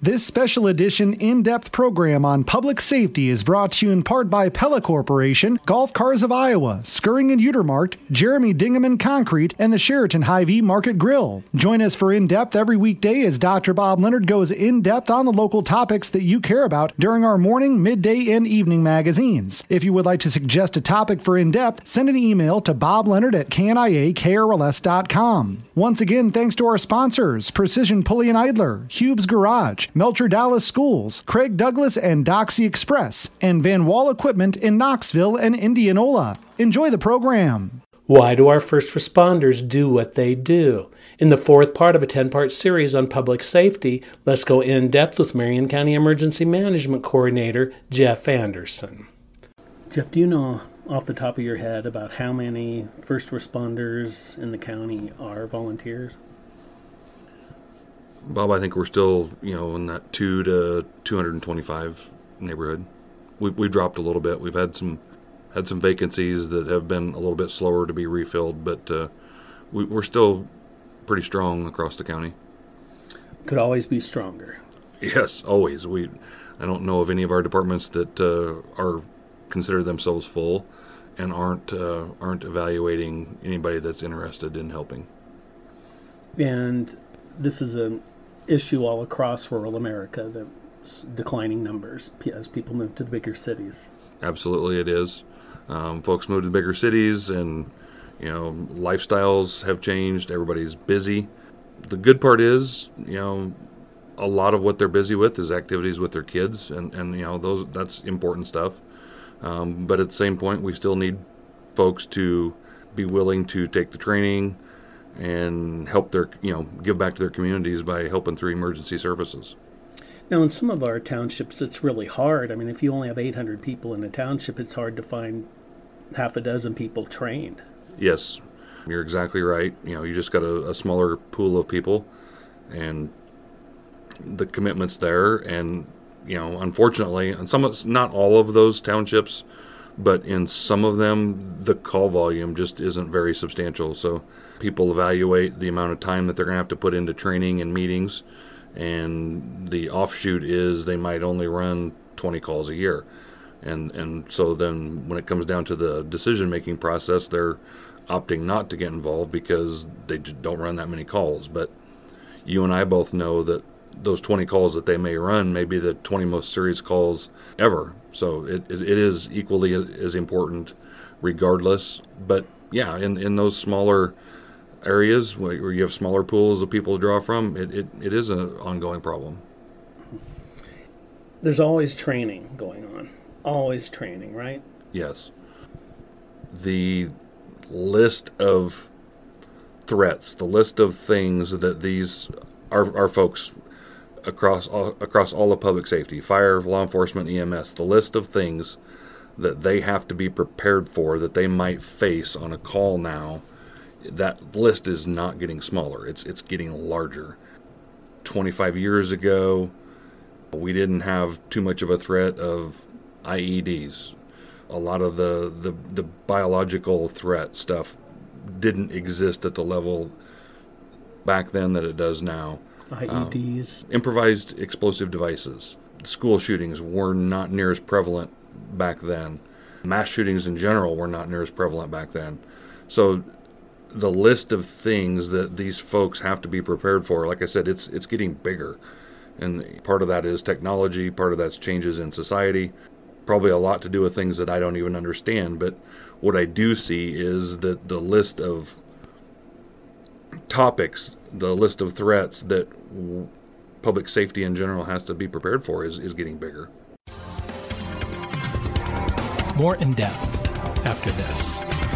This special edition in-depth program on public safety is brought to you in part by Pella Corporation, Golf Cars of Iowa, Skirring and Utermark, Jeremy Dingaman Concrete, and the Sheraton Hy-Vee Market Grill. Join us for In-Depth every weekday as Dr. Bob Leonard goes in-depth on the local topics that you care about during our morning, midday, and evening magazines. If you would like to suggest a topic for In-Depth, send an email to bobleonard@kniakrls.com. Once again, thanks to our sponsors, Precision Pulley and Idler, Hube's Garage, Melcher Dallas Schools, Craig Douglas and Doxy Express, and Van Wall Equipment in Knoxville and Indianola. Enjoy the program. Why do our first responders do what they do? In the fourth part of a 10-part series on public safety, let's go in depth with Marion County Emergency Management Coordinator Jeff Anderson. Jeff, do you know off the top of your head about how many first responders in the county are volunteers? Bob, I think we're still, in that 2 to 225 neighborhood. We've dropped a little bit. We've had some vacancies that have been a little bit slower to be refilled, but we're still pretty strong across the county. Could always be stronger. Yes, always. I don't know of any of our departments that are consider themselves full and aren't evaluating anybody that's interested in helping. And this is an issue all across rural America, the declining numbers as people move to the bigger cities. Absolutely it is. Folks move to the bigger cities and, lifestyles have changed. Everybody's busy. The good part is, a lot of what they're busy with is activities with their kids and that's important stuff. But at the same point, we still need folks to be willing to take the training and help give back to their communities by helping through emergency services. Now, in some of our townships, it's really hard. I mean, if you only have 800 people in a township, it's hard to find half a dozen people trained. Yes, you're exactly right. You just got a smaller pool of people, and the commitment's there. And, unfortunately, in not all of those townships, but in some of them, the call volume just isn't very substantial. So people evaluate the amount of time that they're going to have to put into training and meetings, and the offshoot is they might only run 20 calls a year. And so then when it comes down to the decision-making process, they're opting not to get involved because they don't run that many calls. But you and I both know that those 20 calls that they may run may be the 20 most serious calls ever. So it is equally as important regardless. But yeah, in those smaller areas where you have smaller pools of people to draw from, it is an ongoing problem. There's always training going on. Always training, right? Yes. The list of threats, the list of things that these our folks across all of public safety, fire, law enforcement, EMS, the list of things that they have to be prepared for that they might face on a call now, that list is not getting smaller. It's getting larger. 25 years ago, we didn't have too much of a threat of IEDs. A lot of the biological threat stuff didn't exist at the level back then that it does now. IEDs. Improvised explosive devices. School shootings were not near as prevalent back then. Mass shootings in general were not near as prevalent back then. So the list of things that these folks have to be prepared for, like I said, it's getting bigger. And part of that is technology, part of that's changes in society, probably a lot to do with things that I don't even understand. But what I do see is that the list of topics, the list of threats that public safety in general has to be prepared for is getting bigger. More in depth after this.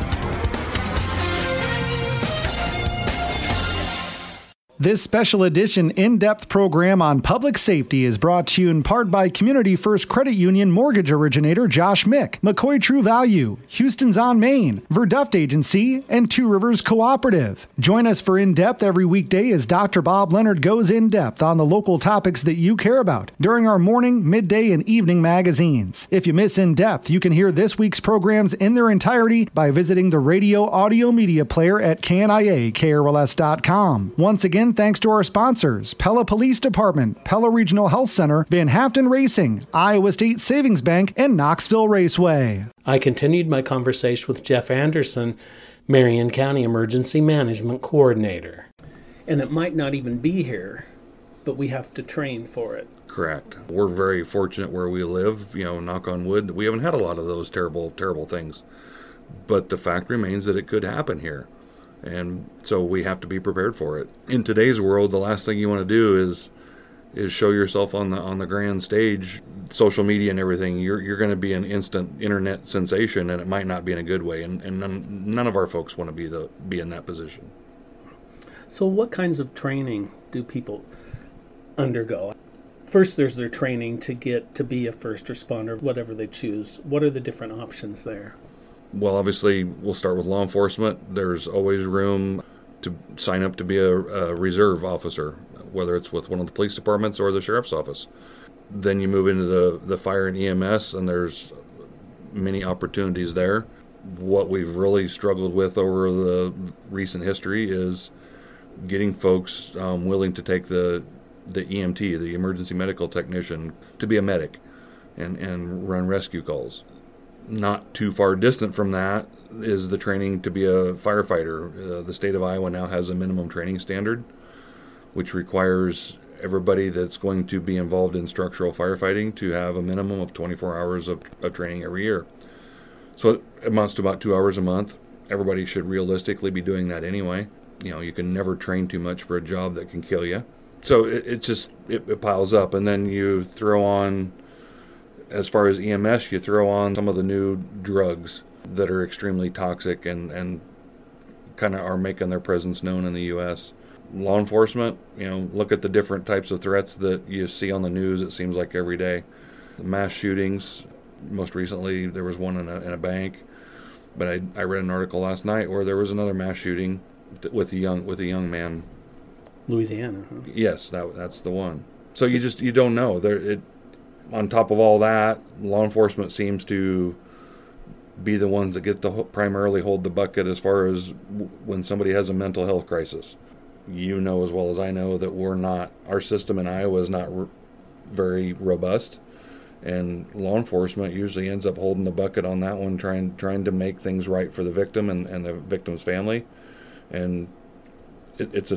This special edition in-depth program on public safety is brought to you in part by Community First Credit Union mortgage originator Josh Mick, McCoy True Value, Houston's on Main, Verduft Agency, and Two Rivers Cooperative. Join us for In-Depth every weekday as Dr. Bob Leonard goes in-depth on the local topics that you care about during our morning, midday, and evening magazines. If you miss In-Depth, you can hear this week's programs in their entirety by visiting the radio audio media player at KNIAKRLS.com. Once again, again, thanks to our sponsors, Pella Police Department, Pella Regional Health Center, Van Haften Racing, Iowa State Savings Bank, and Knoxville Raceway. I continued my conversation with Jeff Anderson, Marion County Emergency Management Coordinator. And it might not even be here, but we have to train for it. Correct. We're very fortunate where we live, knock on wood, we haven't had a lot of those terrible, terrible things. But the fact remains that it could happen here. And so we have to be prepared for it. In today's world, the last thing you want to do is show yourself on the grand stage, social media and everything. You're going to be an instant internet sensation, and it might not be in a good way. And none of our folks want to be in that position. So what kinds of training do people undergo? First, there's their training to get to be a first responder, whatever they choose. What are the different options there? Well, obviously, we'll start with law enforcement. There's always room to sign up to be a reserve officer, whether it's with one of the police departments or the sheriff's office. Then you move into the fire and EMS, and there's many opportunities there. What we've really struggled with over the recent history is getting folks willing to take the EMT, the emergency medical technician, to be a medic and run rescue calls. Not too far distant from that is the training to be a firefighter. The state of Iowa now has a minimum training standard, which requires everybody that's going to be involved in structural firefighting to have a minimum of 24 hours of training every year. So it amounts to about 2 hours a month. Everybody should realistically be doing that anyway. You can never train too much for a job that can kill you. So it piles up, and then you throw on, as far as EMS, you throw on some of the new drugs that are extremely toxic and kind of are making their presence known in the U.S. Law enforcement, look at the different types of threats that you see on the news, it seems like every day. Mass shootings, most recently there was one in a bank, but I read an article last night where there was another mass shooting with a young man. Louisiana, huh? Yes, that's the one. So you don't know. On top of all that, law enforcement seems to be the ones that get to primarily hold the bucket as far as when somebody has a mental health crisis. You know as well as I know that our system in Iowa is not very robust, and law enforcement usually ends up holding the bucket on that one, trying to make things right for the victim and the victim's family, and it's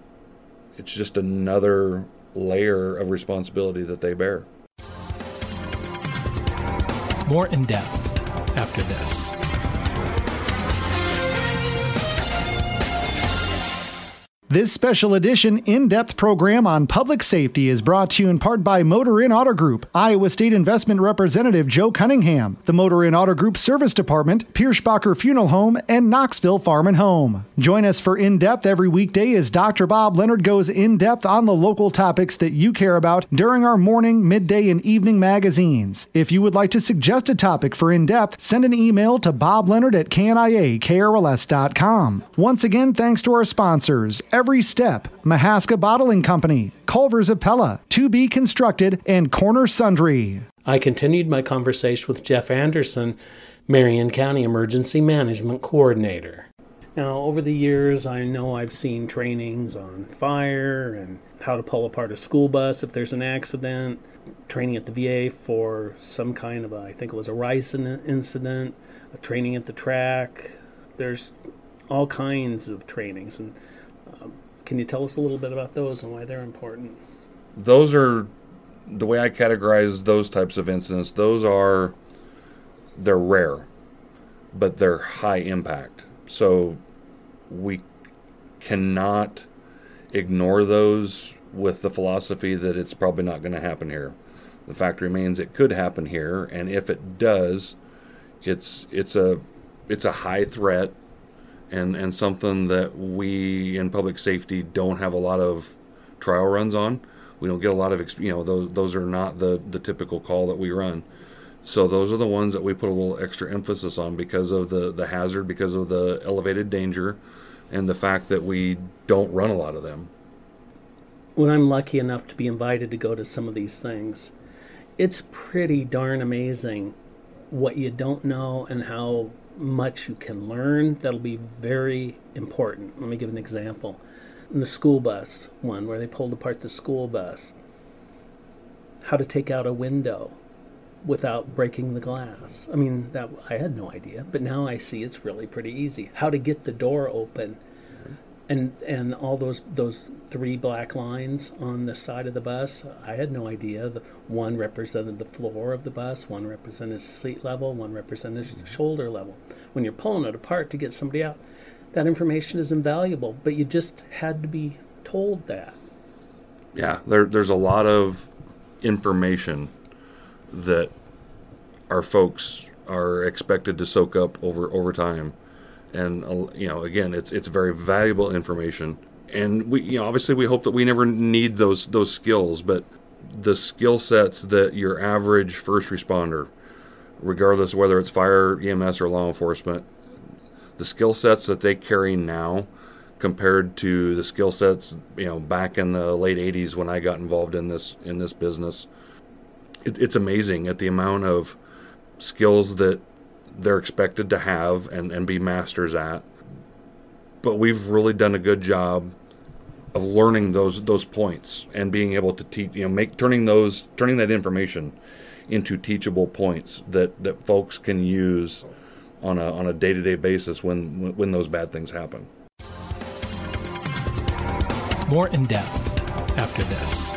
just another layer of responsibility that they bear. More in depth after this. This special edition in-depth program on public safety is brought to you in part by Motor Inn Auto Group, Iowa State Investment Representative Joe Cunningham, the Motor Inn Auto Group Service Department, Pierschbacher Funeral Home, and Knoxville Farm and Home. Join us for In-Depth every weekday as Dr. Bob Leonard goes in-depth on the local topics that you care about during our morning, midday, and evening magazines. If you would like to suggest a topic for In-Depth, send an email to bobleonard@kniakrls.com. Once again, thanks to our sponsors, Every Step, Mahaska Bottling Company, Culver's of Pella, To Be Constructed, and Corner Sundry. I continued my conversation with Jeff Anderson, Marion County Emergency Management Coordinator. Now, over the years, I know I've seen trainings on fire and how to pull apart a school bus if there's an accident, training at the VA for some kind of I think it was a rice incident, training at the track. There's all kinds of trainings, and can you tell us a little bit about those and why they're important? Those are, the way I categorize those types of incidents, they're rare, but they're high impact. So we cannot ignore those with the philosophy that it's probably not going to happen here. The fact remains it could happen here, and if it does, it's a high threat. And something that we in public safety don't have a lot of trial runs on. We don't get a lot of, those are not the typical call that we run. So those are the ones that we put a little extra emphasis on because of the hazard, because of the elevated danger, and the fact that we don't run a lot of them. When I'm lucky enough to be invited to go to some of these things, it's pretty darn amazing what you don't know and how much you can learn that'll be very important. Let me give an example. in the school bus one where they pulled apart the school bus, how to take out a window without breaking the glass. I mean, that I had no idea, but now I see it's really pretty easy. How to get the door open, and all those 3 black lines on the side of the bus, I had no idea. One represented the floor of the bus, one represented seat level, one represented shoulder level. When you're pulling it apart to get somebody out, that information is invaluable, but you just had to be told that. Yeah, there's a lot of information that our folks are expected to soak up over time, and again, it's very valuable information, and we obviously we hope that we never need those skills, but the skill sets that your average first responder, regardless of whether it's fire, EMS, or law enforcement, the skill sets that they carry now compared to the skill sets back in the late 80s when I got involved in this business, it's amazing at the amount of skills that they're expected to have and be masters at. But we've really done a good job of learning those points and being able to teach, turning that information into teachable points that folks can use on a day-to-day basis when those bad things happen. More in depth after this.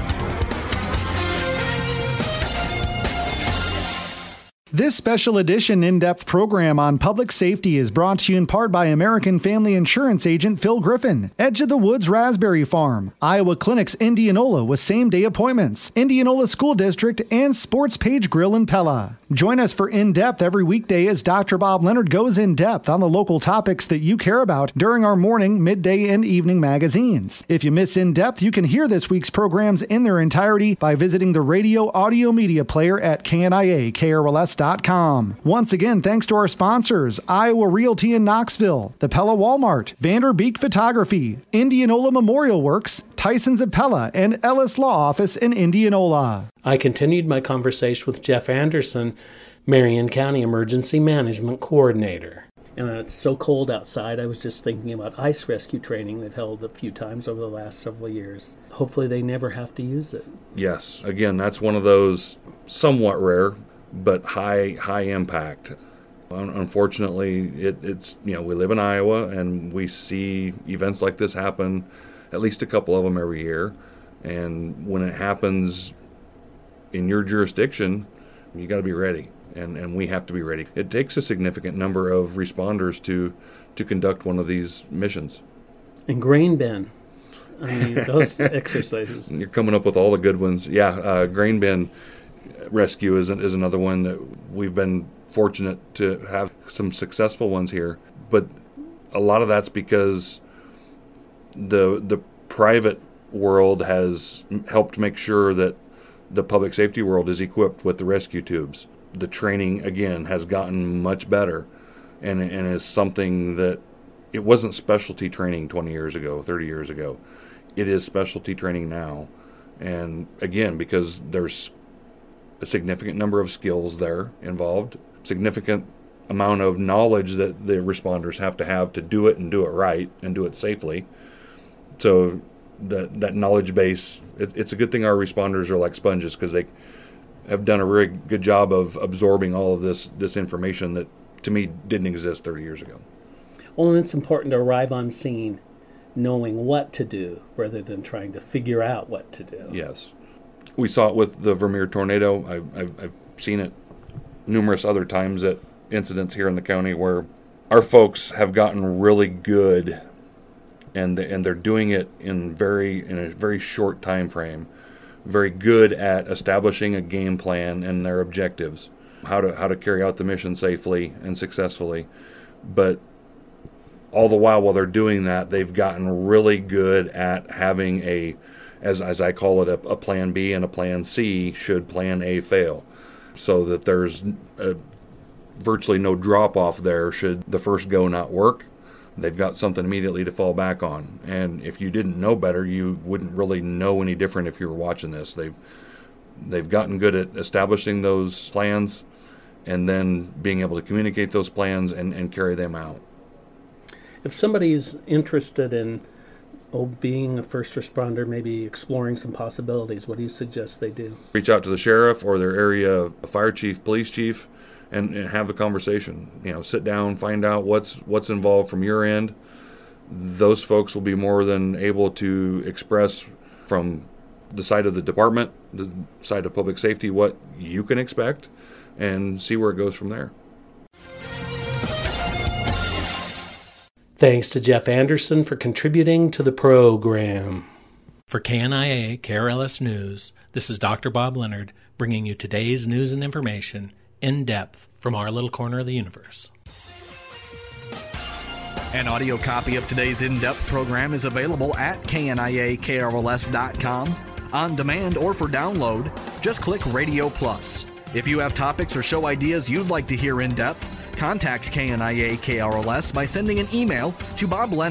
This special edition in-depth program on public safety is brought to you in part by American Family Insurance agent Phil Griffin, Edge of the Woods Raspberry Farm, Iowa Clinics Indianola with same-day appointments, Indianola School District, and Sports Page Grill in Pella. Join us for In-Depth every weekday as Dr. Bob Leonard goes in-depth on the local topics that you care about during our morning, midday, and evening magazines. If you miss In-Depth, you can hear this week's programs in their entirety by visiting the radio audio media player at KNIA-KRLS.com. Once again, thanks to our sponsors, Iowa Realty in Knoxville, the Pella Walmart, Vanderbeek Photography, Indianola Memorial Works, Tyson's of Pella, and Ellis Law Office in Indianola. I continued my conversation with Jeff Anderson, Marion County Emergency Management Coordinator. And it's so cold outside, I was just thinking about ice rescue training they've held a few times over the last several years. Hopefully they never have to use it. Yes, again, that's one of those somewhat rare but high impact. Unfortunately, it's we live in Iowa and we see events like this happen, at least a couple of them every year. And when it happens in your jurisdiction, you got to be ready, and we have to be ready. It takes a significant number of responders to conduct one of these missions. And grain bin. I mean, those exercises. You're coming up with all the good ones. Yeah, grain bin rescue is another one that we've been fortunate to have some successful ones here, but a lot of that's because the private world has helped make sure that the public safety world is equipped with the rescue tubes. The training again has gotten much better, and is something that it wasn't specialty training 20 years ago, 30 years ago. It is specialty training now, and again, because there's a significant number of skills there involved, significant amount of knowledge that the responders have to do it and do it right and do it safely. So that knowledge base, it's a good thing our responders are like sponges, because they have done a very good job of absorbing all of this information that to me didn't exist 30 years ago. Well, and it's important to arrive on scene knowing what to do rather than trying to figure out what to do. Yes. We saw it with the Vermeer tornado. I've seen it numerous other times at incidents here in the county where our folks have gotten really good, and they're doing it in a very short time frame. Very good at establishing a game plan and their objectives, how to carry out the mission safely and successfully. But all the while they're doing that, they've gotten really good at having as I call it, a plan B and a plan C should plan A fail, so that there's virtually no drop-off there should the first go not work. They've got something immediately to fall back on. And if you didn't know better, you wouldn't really know any different if you were watching this. They've gotten good at establishing those plans and then being able to communicate those plans and carry them out. If somebody's interested in being a first responder, maybe exploring some possibilities, what do you suggest they do? Reach out to the sheriff or their area fire chief, police chief, and have the conversation. Sit down, find out what's involved from your end. Those folks will be more than able to express from the side of the department, the side of public safety, what you can expect, and see where it goes from there. Thanks to Jeff Anderson for contributing to the program. For KNIA KRLS News, this is Dr. Bob Leonard bringing you today's news and information in depth from our little corner of the universe. An audio copy of today's in-depth program is available at KNIAKRLS.com. On demand or for download, just click Radio Plus. If you have topics or show ideas you'd like to hear in depth, contact KNIA KRLS by sending an email to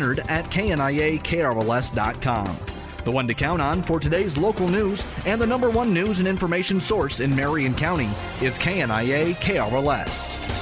bobleonard@KNIAKRLS.com. The one to count on for today's local news and the #1 news and information source in Marion County is KNIA KRLS.